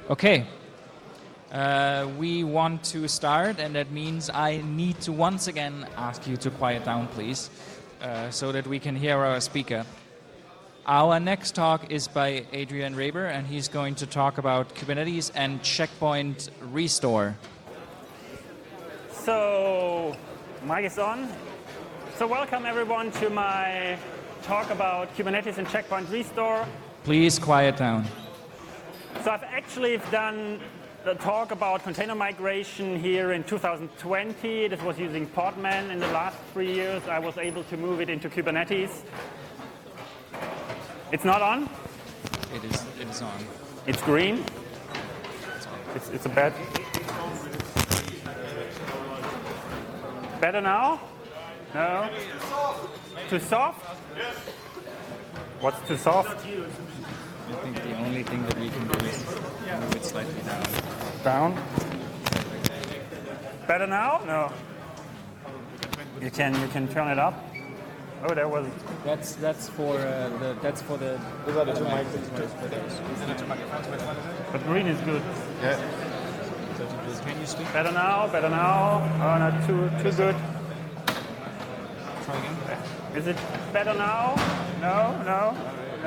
Okay, we want to start, and that means I need to once again ask you to quiet down, please, so that we can hear our speaker. Our next talk is by Adrian Reber, and he's going to talk about Kubernetes and Checkpoint Restore. So, mic is on. So welcome everyone to my talk about Kubernetes and Checkpoint Restore. Please quiet down. So I've actually done a talk about container migration here in 2020. This was using Podman. In the last 3 years, I was able to move it into Kubernetes. It's not on? It is on. It's green? It's a bad... Better now? No? Too soft? Yes. What's too soft? I think the only thing that we can do is move it slightly down. Down? Better now? No. You can turn it up. Oh, there was. That's for the. Those are the two microphones for those. But green is good. Yeah. Can you speak? Better now? Better now? Oh, not too good. Try again. Is it better now? No.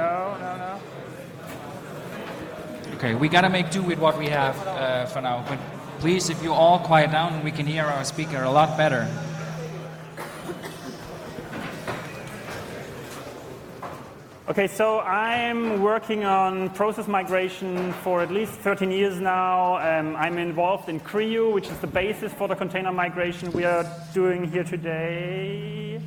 Okay, we gotta make do with what we have for now. But please, if you all quiet down, we can hear our speaker a lot better. Okay, so I'm working on process migration for at least 13 years now. I'm involved in CREU, which is the basis for the container migration we are doing here today.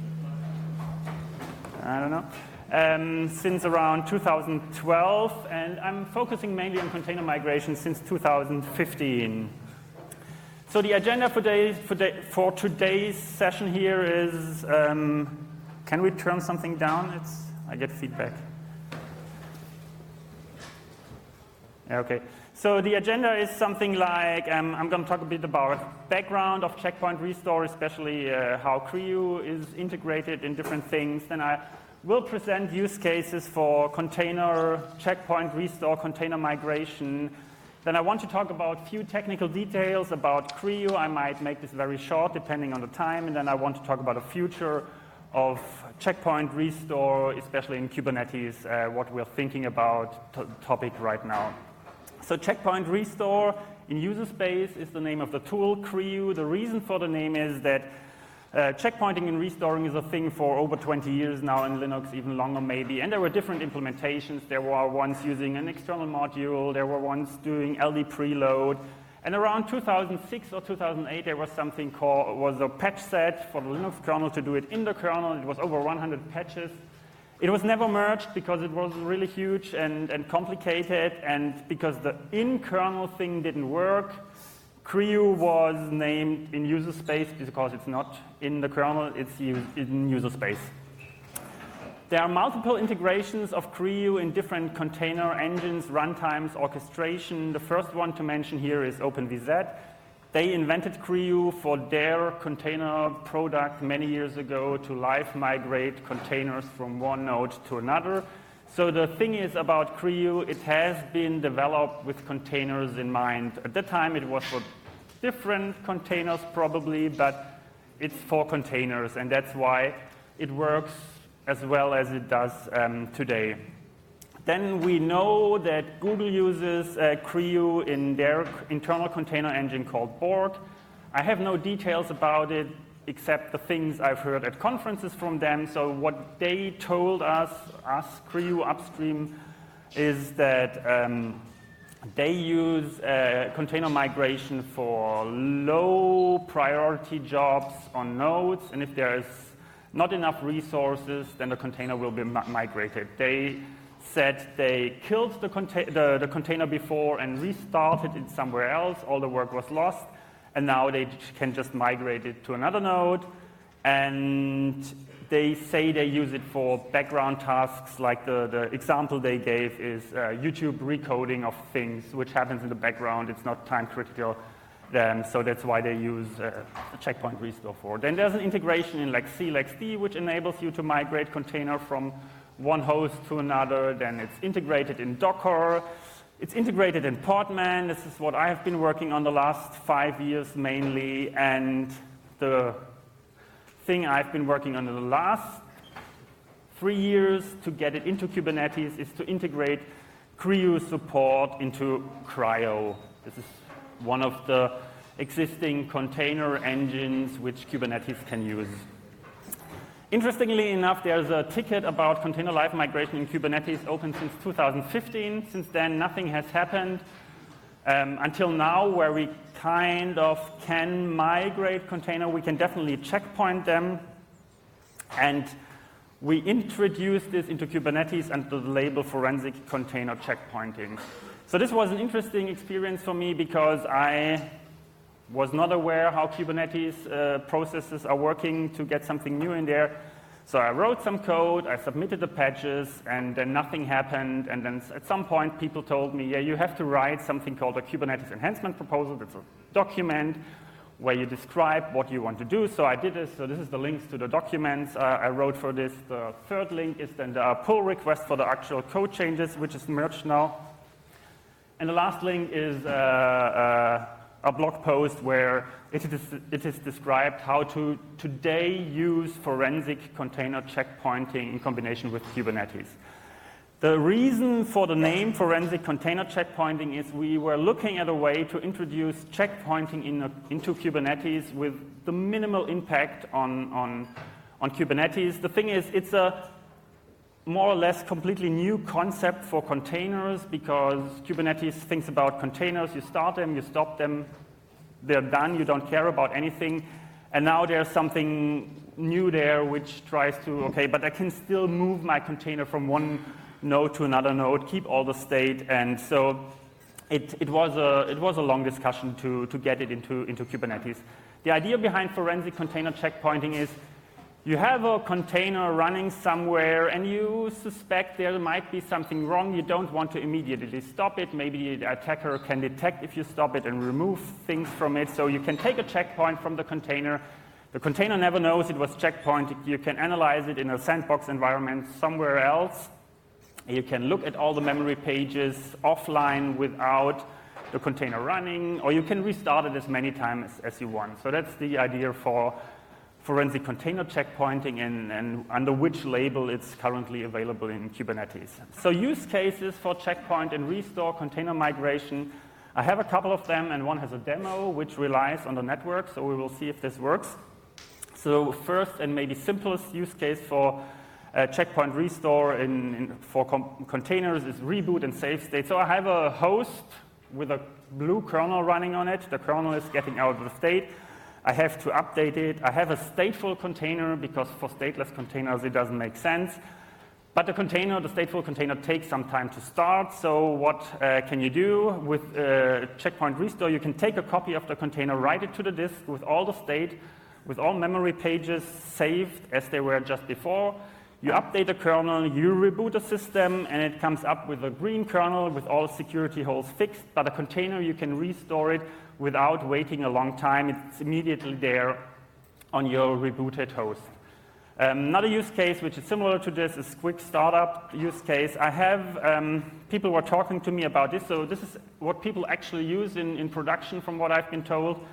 I don't know. Since around 2012, and I'm focusing mainly on container migration since 2015. So the agenda for today's session here is, can we turn something down? I get feedback. Okay. So the agenda is something like, I'm going to talk a bit about background of Checkpoint Restore, especially how CREU is integrated in different things. Then I will present use cases for container, Checkpoint Restore, container migration. Then I want to talk about a few technical details about CREU. I might make this very short, depending on the time. And then I want to talk about the future of Checkpoint Restore, especially in Kubernetes, what we're thinking about topic right now. So Checkpoint Restore in user space is the name of the tool, CREU. The reason for the name is that checkpointing and restoring is a thing for over 20 years now in Linux, even longer maybe. And there were different implementations. There were ones using an external module. There were ones doing LD preload. And around 2006 or 2008, there was something called a patch set for the Linux kernel to do it in the kernel. It was over 100 patches. It was never merged because it was really huge and complicated, and because the in-kernel thing didn't work. CREU was named in user space because it's not in the kernel, it's in user space. There are multiple integrations of CREU in different container engines, runtimes, orchestration. The first one to mention here is OpenVZ. They invented CREU for their container product many years ago to live migrate containers from one node to another. So the thing is about CREU, it has been developed with containers in mind. At that time, it was for different containers probably, but it's for containers, and that's why it works as well as it does today. Then we know that Google uses CREU in their internal container engine called Borg. I have no details about it except the things I've heard at conferences from them. So what they told us CREU upstream, is that they use container migration for low priority jobs on nodes, and if there is not enough resources, then the container will be migrated. They said they killed the container before and restarted it somewhere else. All the work was lost, and now they can just migrate it to another node. And they say they use it for background tasks, like the example they gave is YouTube recoding of things, which happens in the background. It's not time critical. So that's why they use Checkpoint Restore for. Then there's an integration in like CLXD, which enables you to migrate container from one host to another. Then it's integrated in Docker. It's integrated in Podman. This is what I have been working on the last 5 years mainly, and the thing I've been working on in the last 3 years to get it into Kubernetes is to integrate CRI-U support into CRI-O. This is one of the existing container engines which Kubernetes can use. Interestingly enough, there's a ticket about container live migration in Kubernetes open since 2015. Since then, nothing has happened until now, where we kind of can migrate container. We can definitely checkpoint them. And we introduced this into Kubernetes under the label forensic container checkpointing. So this was an interesting experience for me because I was not aware how Kubernetes processes are working to get something new in there. So I wrote some code, I submitted the patches, and then nothing happened. And then at some point, people told me, yeah, you have to write something called a Kubernetes enhancement proposal. It's a document where you describe what you want to do. So I did this. So this is the links to the documents I wrote for this. The third link is then the pull request for the actual code changes, which is merged now. And the last link is a blog post where it is described how to today use forensic container checkpointing in combination with Kubernetes. The reason for the name forensic container checkpointing is we were looking at a way to introduce checkpointing into Kubernetes with the minimal impact on Kubernetes. The thing is, it's a more or less completely new concept for containers because Kubernetes thinks about containers. You start them, you stop them, they're done, you don't care about anything. And now there's something new there which tries to, okay, but I can still move my container from one node to another node, keep all the state. And so it was a long discussion to get it into Kubernetes. The idea behind forensic container checkpointing is you have a container running somewhere and you suspect there might be something wrong. You don't want to immediately stop it. Maybe the attacker can detect if you stop it and remove things from it. So you can take a checkpoint from the container. The container never knows it was checkpointed. You can analyze it in a sandbox environment somewhere else. You can look at all the memory pages offline without the container running, or you can restart it as many times as you want. So that's the idea for forensic container checkpointing and under which label it's currently available in Kubernetes. So use cases for checkpoint and restore container migration. I have a couple of them, and one has a demo which relies on the network, so we will see if this works. So first and maybe simplest use case for checkpoint restore for containers is reboot and save state. So I have a host with a blue kernel running on it. The kernel is getting out of the state. I have to update it. I have a stateful container because for stateless containers it doesn't make sense. But the stateful container takes some time to start. So what can you do with checkpoint restore? You can take a copy of the container, write it to the disk with all the state, with all memory pages saved as they were just before. You update the kernel, you reboot the system, and it comes up with a green kernel with all security holes fixed. But a container, you can restore it without waiting a long time. It's immediately there on your rebooted host. Another use case which is similar to this is quick startup use case. I have people were talking to me about this. So this is what people actually use in production from what I've been told.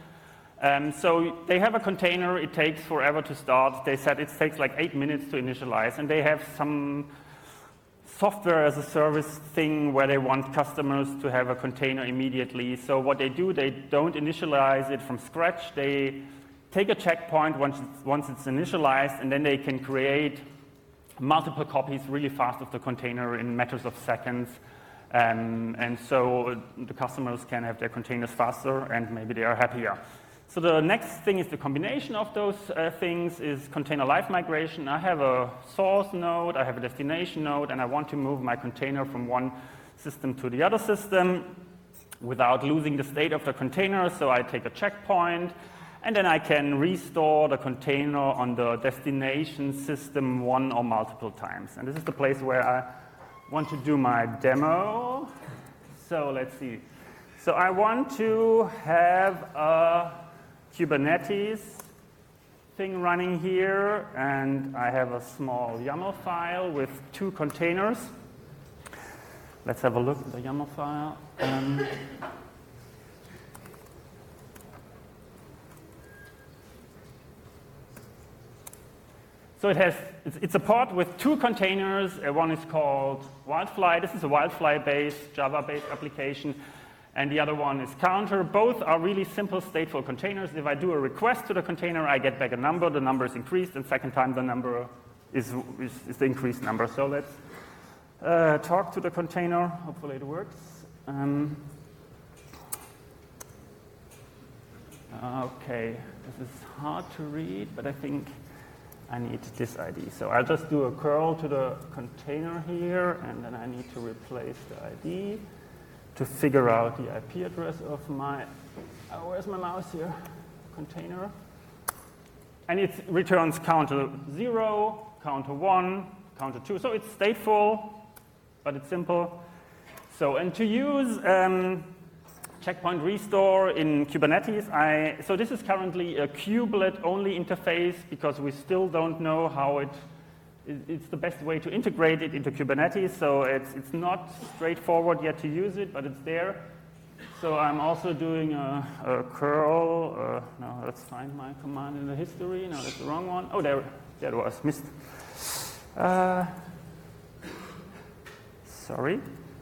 So they have a container, it takes forever to start. They said it takes like 8 minutes to initialize, and they have some software as a service thing where they want customers to have a container immediately. So what they do, they don't initialize it from scratch. They take a checkpoint once it's initialized, and then they can create multiple copies really fast of the container in matters of seconds. And so the customers can have their containers faster, and maybe they are happier. So the next thing is the combination of those things is container live migration. I have a source node, I have a destination node, and I want to move my container from one system to the other system without losing the state of the container. So I take a checkpoint, and then I can restore the container on the destination system one or multiple times. And this is the place where I want to do my demo. So let's see. So I want to have a Kubernetes thing running here, and I have a small YAML file with 2 containers. let's have a look at the YAML file. So it's a pod with two containers. One is called Wildfly. This is a Wildfly-based, Java-based application. And the other one is Counter. Both are really simple stateful containers. If I do a request to the container, I get back a number. The number is increased, and second time the number is the increased number. So let's talk to the container. Hopefully it works. Okay, this is hard to read, but I think I need this ID. So I'll just do a curl to the container here, and then I need to replace the ID to figure out the IP address of my, where's my mouse here? Container. And it returns counter 0, counter 1, counter 2. So it's stateful, but it's simple. So, and to use checkpoint restore in Kubernetes, so this is currently a kubelet-only interface because we still don't know how it's the best way to integrate it into Kubernetes. So it's not straightforward yet to use it, but it's there. So I'm also doing a curl. No, let's find my command in the history. No, that's the wrong one. Oh, there it was. Missed. Sorry.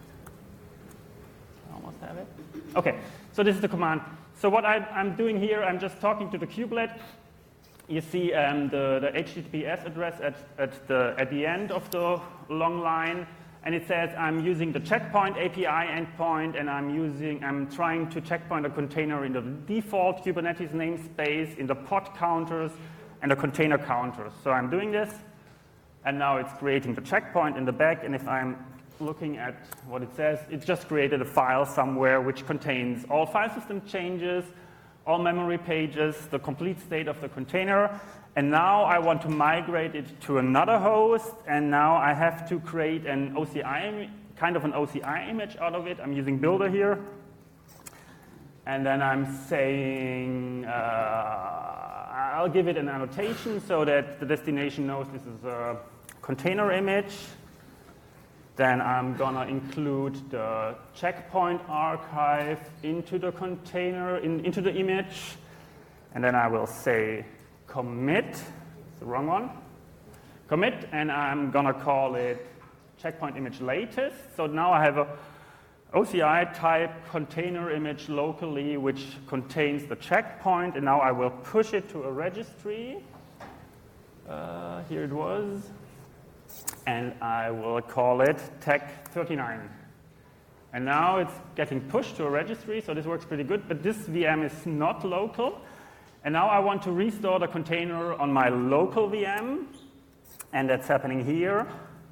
Almost have it. Okay, so this is the command. So what I'm doing here, I'm just talking to the kubelet. You see the HTTPS address at the end of the long line, and it says I'm using the checkpoint API endpoint, and I'm trying to checkpoint a container in the default Kubernetes namespace, in the pod counters, and the container counters. So I'm doing this, and now it's creating the checkpoint in the back, and if I'm looking at what it says, it just created a file somewhere which contains all file system changes, all memory pages, the complete state of the container, and now I want to migrate it to another host, and now I have to create an OCI, kind of an OCI image out of it. I'm using Builder here, and then I'm saying I'll give it an annotation so that the destination knows this is a container image. Then I'm gonna include the checkpoint archive into the container, into the image. And then I will say commit, it's the wrong one. Commit, and I'm gonna call it checkpoint image latest. So now I have a OCI type container image locally, which contains the checkpoint, and now I will push it to a registry. Here it was. And I will call it tech39. And now it's getting pushed to a registry, so this works pretty good, but this VM is not local. And now I want to restore the container on my local VM, and that's happening here.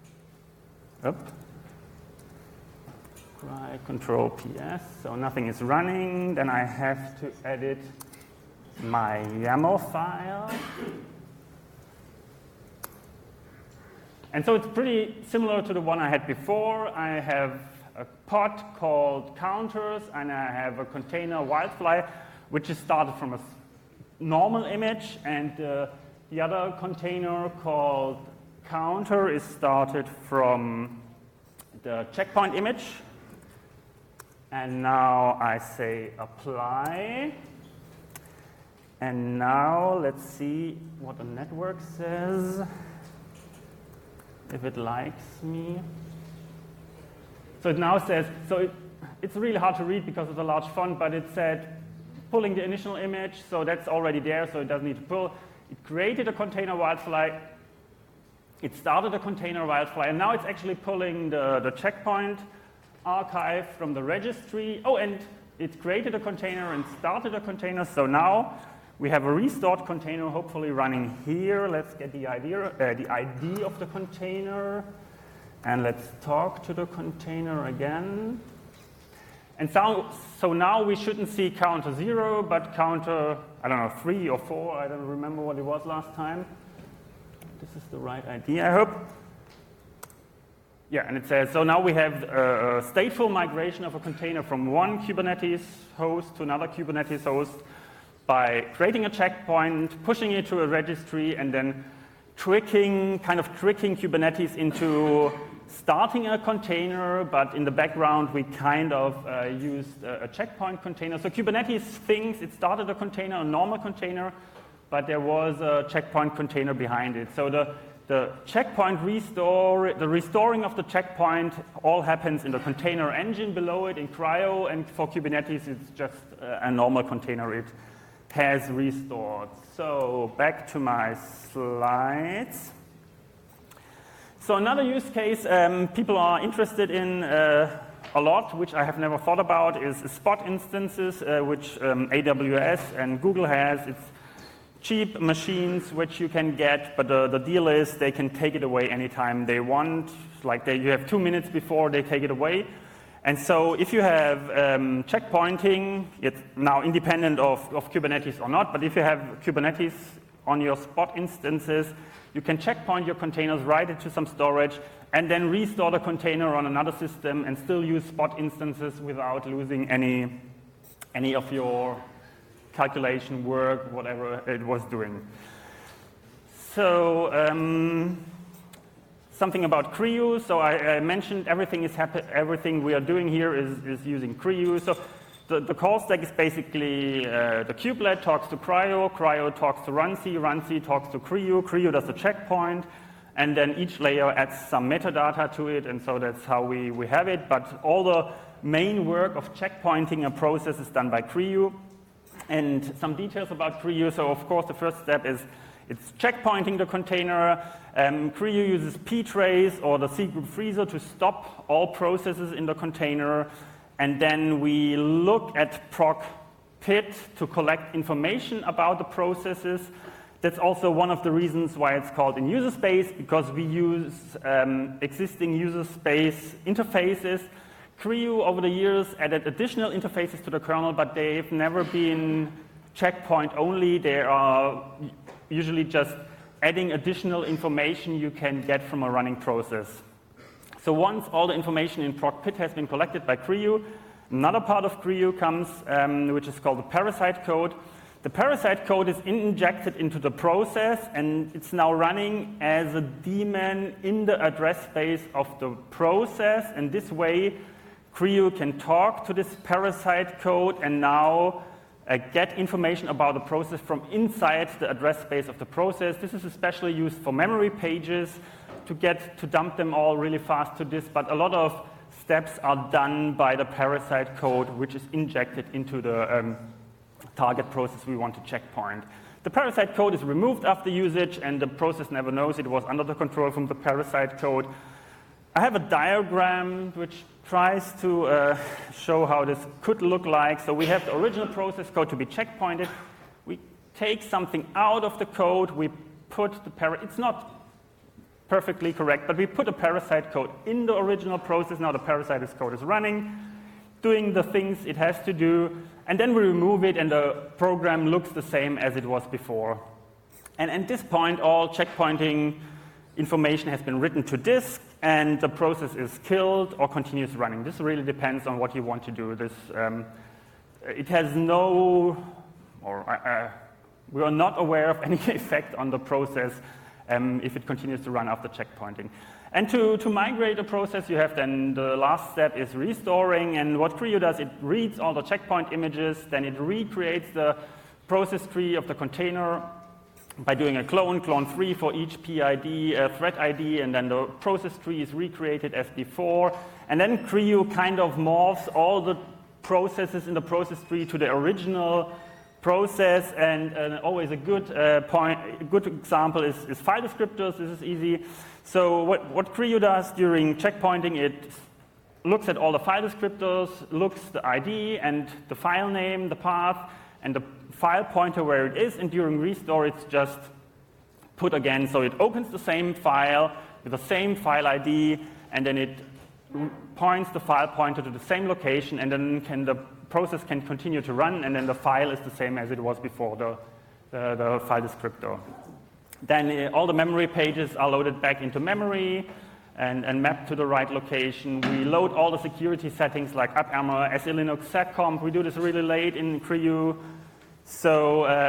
Try Control PS, so nothing is running. Then I have to edit my YAML file. And so it's pretty similar to the one I had before. I have a pod called counters, and I have a container Wildfly, which is started from a normal image, and the other container called counter is started from the checkpoint image. And now I say apply. And now let's see what the network says. If it likes me. So it now says, it's really hard to read because of the large font, but it said pulling the initial image, so that's already there, so it doesn't need to pull. It created a container Wildfly. It started a container Wildfly, and now it's actually pulling the checkpoint archive from the registry. Oh, and it created a container and started a container, so now we have a restored container, hopefully running here. Let's get the ID of the container, and let's talk to the container again. And so now we shouldn't see counter 0, but counter, I don't know, 3 or 4. I don't remember what it was last time. This is the right ID, I hope. Yeah, and it says, so now we have a stateful migration of a container from one Kubernetes host to another Kubernetes host, by creating a checkpoint, pushing it to a registry, and then kind of tricking Kubernetes into starting a container, but in the background we kind of used a checkpoint container. So Kubernetes thinks it started a container, a normal container, but there was a checkpoint container behind it. So the checkpoint restore, the restoring of the checkpoint all happens in the container engine below it in CRI-O, and for Kubernetes it's just a normal container it has restored. So back to my slides. So another use case people are interested in a lot, which I have never thought about, is Spot instances, which AWS and Google has. It's cheap machines which you can get, but the deal is they can take it away anytime they want. Like you have 2 minutes before they take it away. And so if you have checkpointing, it's now independent of Kubernetes or not, but if you have Kubernetes on your Spot instances, you can checkpoint your containers, write it to some storage, and then restore the container on another system and still use Spot instances without losing any of your calculation work, whatever it was doing. So something about CRI-O. So I mentioned everything we are doing here is using CRI-O. So the call stack is basically the kubelet talks to CRI-O, CRI-O talks to runC, runC talks to CRI-O, CRI-O does the checkpoint, and then each layer adds some metadata to it, and so that's how we have it. But all the main work of checkpointing a process is done by CRI-O. And some details about CRI-O. So of course the first step is it's checkpointing the container. CRI-O uses ptrace or the cgroup freezer to stop all processes in the container. And then we look at proc_pit to collect information about the processes. That's also one of the reasons why it's called in user space, because we use existing user space interfaces. CRI-O over the years added additional interfaces to the kernel, but they've never been checkpoint only. They are usually just adding additional information you can get from a running process. So once all the information in proc_pit has been collected by CRI-O, another part of CRI-O comes, which is called the parasite code. The parasite code is injected into the process, and it's now running as a daemon in the address space of the process. And this way, CRI-O can talk to this parasite code and now get information about the process from inside the address space of the process. This is especially used for memory pages to dump them all really fast to disk, but a lot of steps are done by the parasite code, which is injected into the target process we want to checkpoint. The parasite code is removed after usage, and the process never knows it was under the control from the parasite code. I have a diagram which tries to show how this could look like. So we have the original process code to be checkpointed. We take something out of the code. We put it's not perfectly correct, but we put a parasite code in the original process. Now the parasite code is running, doing the things it has to do, and then we remove it, and the program looks the same as it was before. And at this point, all checkpointing information has been written to disk, and the process is killed or continues running. This really depends on what you want to do. It has no, we are not aware of any effect on the process if it continues to run after checkpointing. And to migrate a process, you have then the last step is restoring, and what CRI-O does, it reads all the checkpoint images, then it recreates the process tree of the container by doing a clone 3 for each PID, thread ID, and then the process tree is recreated as before. And then CRI-O kind of morphs all the processes in the process tree to the original process. And always a good example is file descriptors. This is easy. So what CRI-O does during checkpointing, it looks at all the file descriptors, looks the ID and the file name, the path, and the file pointer where it is, and during restore it's just put again. So it opens the same file with the same file ID, and then it points the file pointer to the same location, and then the process can continue to run, and then the file is the same as it was before, the file descriptor. Then all the memory pages are loaded back into memory and mapped to the right location. We load all the security settings like AppArmor, SELinux, SecComp. We do this really late in CRI-O.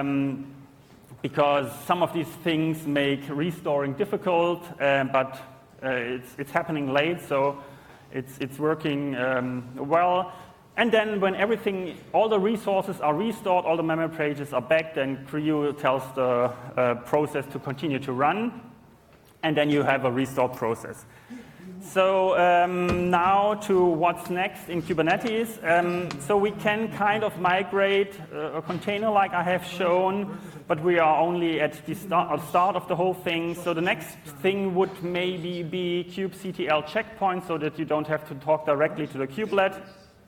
So because some of these things make restoring difficult, but it's happening late, so it's working well. And then when all the resources are restored, all the memory pages are back, then Creo tells the process to continue to run, and then you have a restored process. So now to what's next in Kubernetes. So we can kind of migrate a container like I have shown, but we are only at the start of the whole thing. So the next thing would maybe be kubectl checkpoint, so that you don't have to talk directly to the kubelet.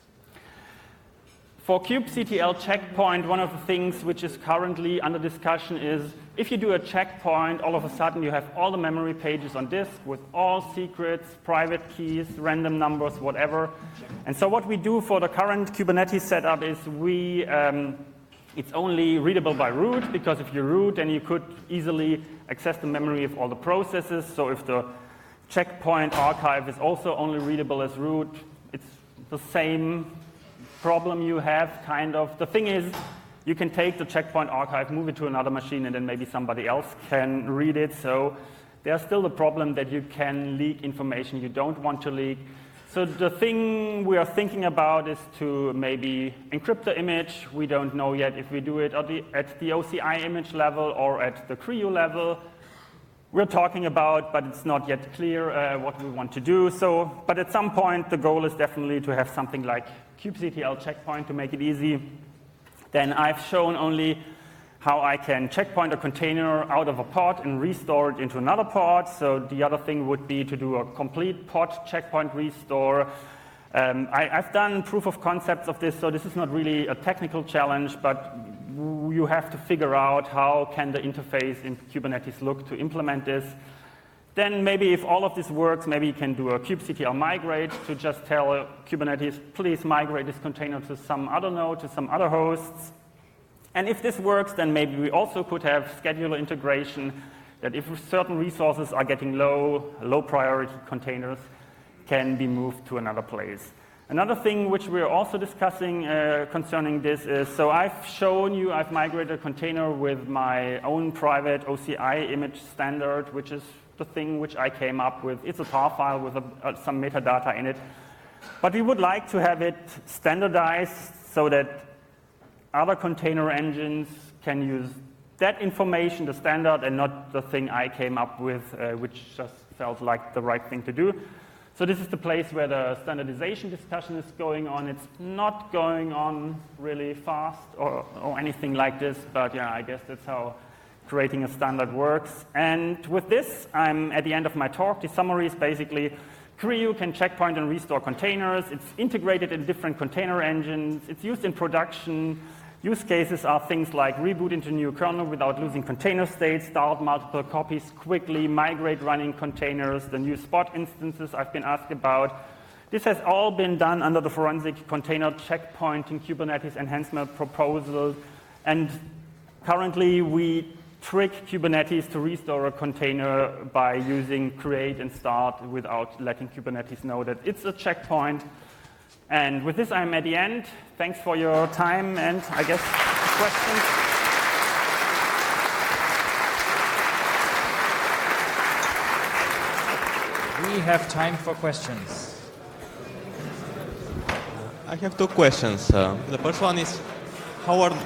For kubectl checkpoint, one of the things which is currently under discussion is if you do a checkpoint, all of a sudden you have all the memory pages on disk with all secrets, private keys, random numbers, whatever. And so what we do for the current Kubernetes setup is it's only readable by root, because if you root, then you could easily access the memory of all the processes. So if the checkpoint archive is also only readable as root, it's the same problem you have, kind of. The thing is, you can take the checkpoint archive, move it to another machine, and then maybe somebody else can read it. So there's still the problem that you can leak information you don't want to leak. So the thing we are thinking about is to maybe encrypt the image. We don't know yet if we do it at the OCI image level or at the Creo level. We're talking about, but it's not yet clear what we want to do. So, but at some point, the goal is definitely to have something like kubectl checkpoint to make it easy. Then I've shown only how I can checkpoint a container out of a pod and restore it into another pod. So the other thing would be to do a complete pod checkpoint restore. I've done proof of concepts of this, so this is not really a technical challenge, but you have to figure out how can the interface in Kubernetes look to implement this. Then maybe if all of this works, maybe you can do a kubectl migrate to just tell Kubernetes, please migrate this container to some other node, to some other hosts. And if this works, then maybe we also could have scheduler integration, that if certain resources are getting low priority containers can be moved to another place. Another thing which we're also discussing concerning this is, so I've shown you I've migrated a container with my own private OCI image standard, which is the thing which I came up with. It's a tar file with some metadata in it. But we would like to have it standardized so that other container engines can use that information, the standard, and not the thing I came up with, which just felt like the right thing to do. So this is the place where the standardization discussion is going on. It's not going on really fast or anything like this, but yeah, I guess that's how creating a standard works. And with this, I'm at the end of my talk. The summary is basically Creo can checkpoint and restore containers. It's integrated in different container engines. It's used in production. Use cases are things like reboot into new kernel without losing container state, start multiple copies quickly, migrate running containers, the new Spot instances I've been asked about. This has all been done under the forensic container checkpointing Kubernetes enhancement proposal. And currently, we trick Kubernetes to restore a container by using create and start without letting Kubernetes know that it's a checkpoint. And with this, I'm at the end. Thanks for your time, and I guess questions. We have time for questions. I have two questions. The first one is, how are...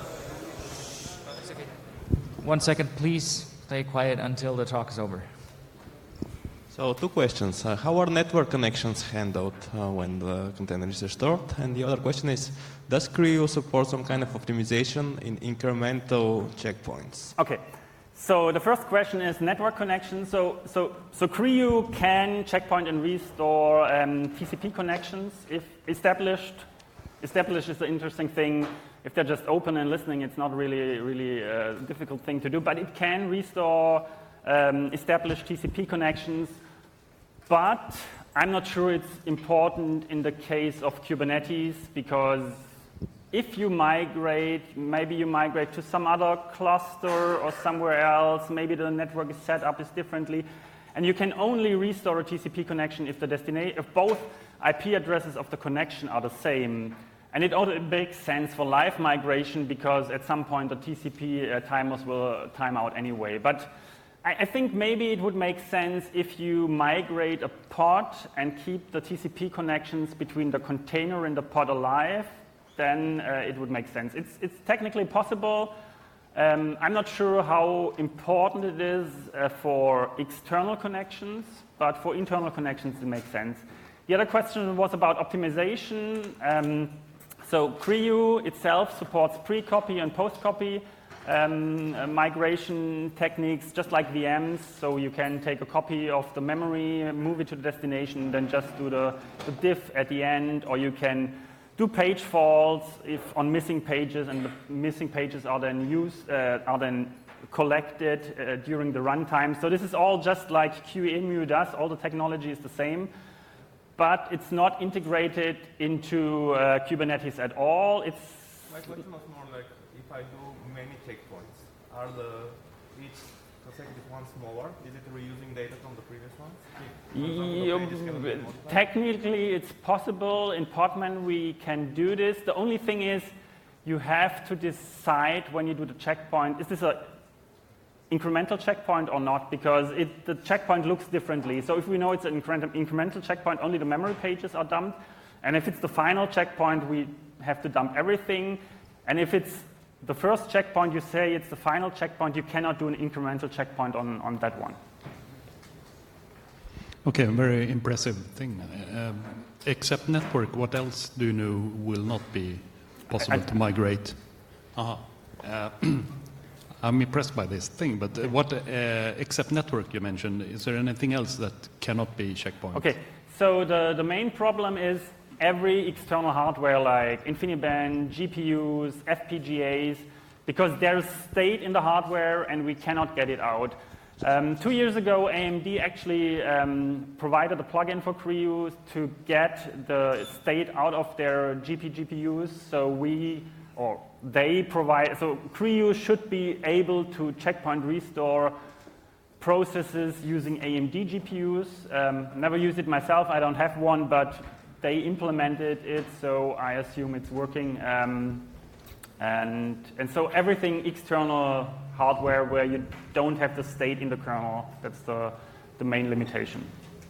1 second, please stay quiet until the talk is over. So two questions. How are network connections handled when the container is restored? And the other question is, does Creo support some kind of optimization in incremental checkpoints? Okay. So the first question is network connection. So Creo can checkpoint and restore TCP connections if established. Established is the interesting thing. If they're just open and listening, it's not really a difficult thing to do. But it can restore established TCP connections. But I'm not sure it's important in the case of Kubernetes, because if you migrate, maybe you migrate to some other cluster or somewhere else, maybe the network is set up differently, and you can only restore a TCP connection if if both IP addresses of the connection are the same. And it makes sense for live migration, because at some point the TCP timers will time out anyway. But I think maybe it would make sense if you migrate a pod and keep the TCP connections between the container and the pod alive, then it would make sense. It's technically possible. I'm not sure how important it is for external connections, but for internal connections it makes sense. The other question was about optimization. So Creo itself supports pre-copy and post-copy migration techniques, just like VMs. So you can take a copy of the memory, move it to the destination, then just do the diff at the end, or you can do page faults if on missing pages, and the missing pages are then collected during the runtime. So this is all just like QEMU does. All the technology is the same, but it's not integrated into Kubernetes at all. My question was more like, if I do many checkpoints, are each consecutive one smaller? Is it reusing data from the previous ones? Technically, it's possible. In Podman, we can do this. The only thing is, you have to decide when you do the checkpoint, is this an incremental checkpoint or not? Because the checkpoint looks differently. So if we know it's an incremental checkpoint, only the memory pages are dumped. And if it's the final checkpoint, we have to dump everything. And if it's the first checkpoint, you say it's the final checkpoint, you cannot do an incremental checkpoint on that one. Okay, a very impressive thing. Except network, what else do you know will not be possible to migrate? I'm impressed by this thing, but what except network you mentioned, is there anything else that cannot be checkpoint? Okay, so the main problem is every external hardware like InfiniBand, GPUs, FPGAs, because there's state in the hardware and we cannot get it out. 2 years ago, AMD actually provided a plugin for Creo to get the state out of their GPUs. So Creo should be able to checkpoint restore processes using AMD GPUs. Never used it myself, I don't have one, but they implemented it, so I assume it's working. And so everything external hardware where you don't have the state in the kernel, that's the main limitation.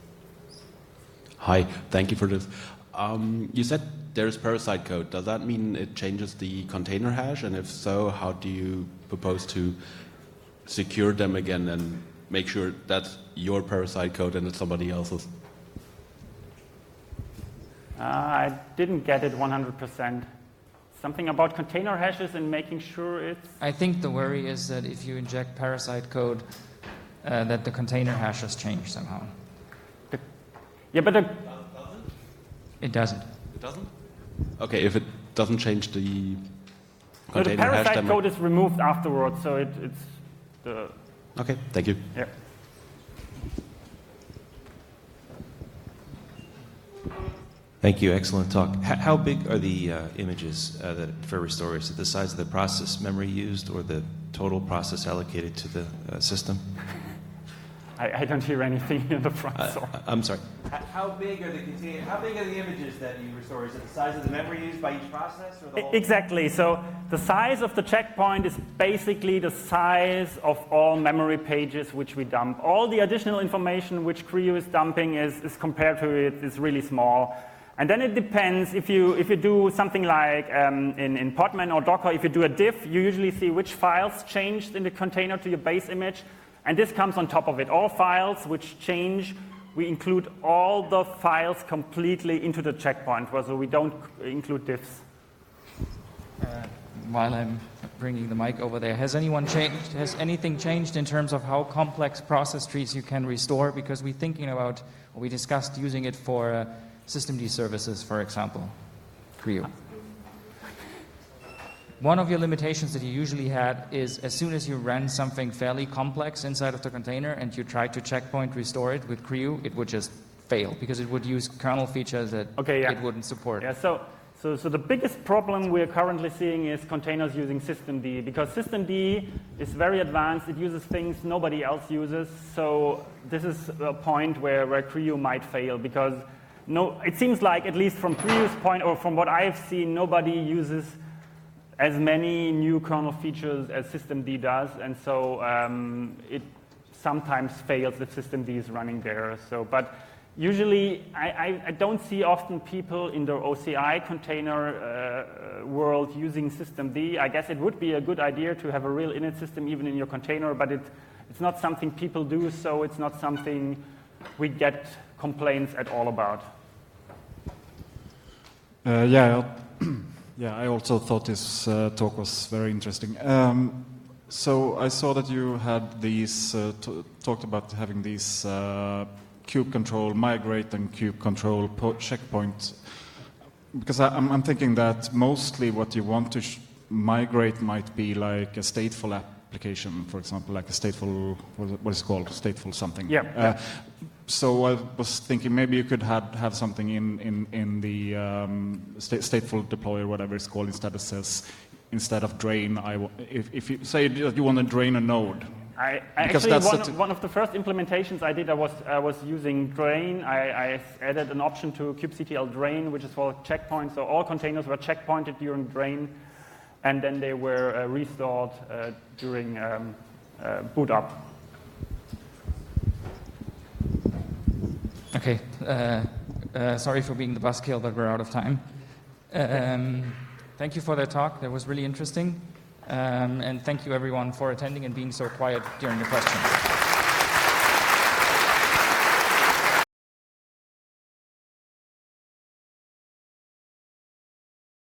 Hi, thank you for this. You said there's parasite code. Does that mean it changes the container hash? And if so, how do you propose to secure them again and make sure that's your parasite code and it's somebody else's? I didn't get it 100%. Something about container hashes and making sure it's... I think the worry is that if you inject parasite code, that the container hash has changed somehow. Yeah, but it doesn't. It doesn't? Okay, if it doesn't change the container the hash, parasite code is removed afterwards, so it's the... Okay, thank you. Yeah. Thank you. Excellent talk. How big are the images for restore? Is it the size of the process memory used or the total process allocated to the system? I don't hear anything in the front. I'm sorry. How big are the images that you restore? Is it the size of the memory used by each process, or the whole? Exactly. So the size of the checkpoint is basically the size of all memory pages which we dump. All the additional information which Creo is dumping is compared to it is really small. And then it depends, if you do something like in Podman or Docker, if you do a diff, you usually see which files changed in the container to your base image, and this comes on top of it. All files which change, we include all the files completely into the checkpoint, so we don't include diffs. While I'm bringing the mic over there, has anything changed in terms of how complex process trees you can restore? Because we discussed using it for systemd services, for example, Creo. One of your limitations that you usually had is as soon as you ran something fairly complex inside of the container and you tried to checkpoint restore it with Creo, it would just fail because it would use kernel features that it wouldn't support. Yeah, so the biggest problem we're currently seeing is containers using systemd, because systemd is very advanced. It uses things nobody else uses. So this is a point where Creo might fail, because it seems like, at least from Creo's point, or from what I've seen, nobody uses as many new kernel features as systemd does, and so sometimes fails if systemd is running there. So, but usually I don't see often people in the OCI container world using systemd. I guess it would be a good idea to have a real init system even in your container, but it's not something people do, so it's not something we get complaints at all about. Yeah, I also thought this talk was very interesting. So I saw that you had these, talked about having these kube control migrate and kube control checkpoint. Because I'm thinking that mostly what you want to migrate might be like a stateful application, for example, like a stateful, what is it called? Stateful something. Yeah. So I was thinking maybe you could have something in the stateful deploy or whatever it's called instead of drain. If you say that you want to drain a node. One of the first implementations I did, I was using drain. I added an option to kubectl drain, which is for checkpoint. So all containers were checkpointed during drain, and then they were restored during boot up. Okay, sorry for being the buzzkill, but we're out of time. Thank you for that talk. That was really interesting. And thank you, everyone, for attending and being so quiet during the questions.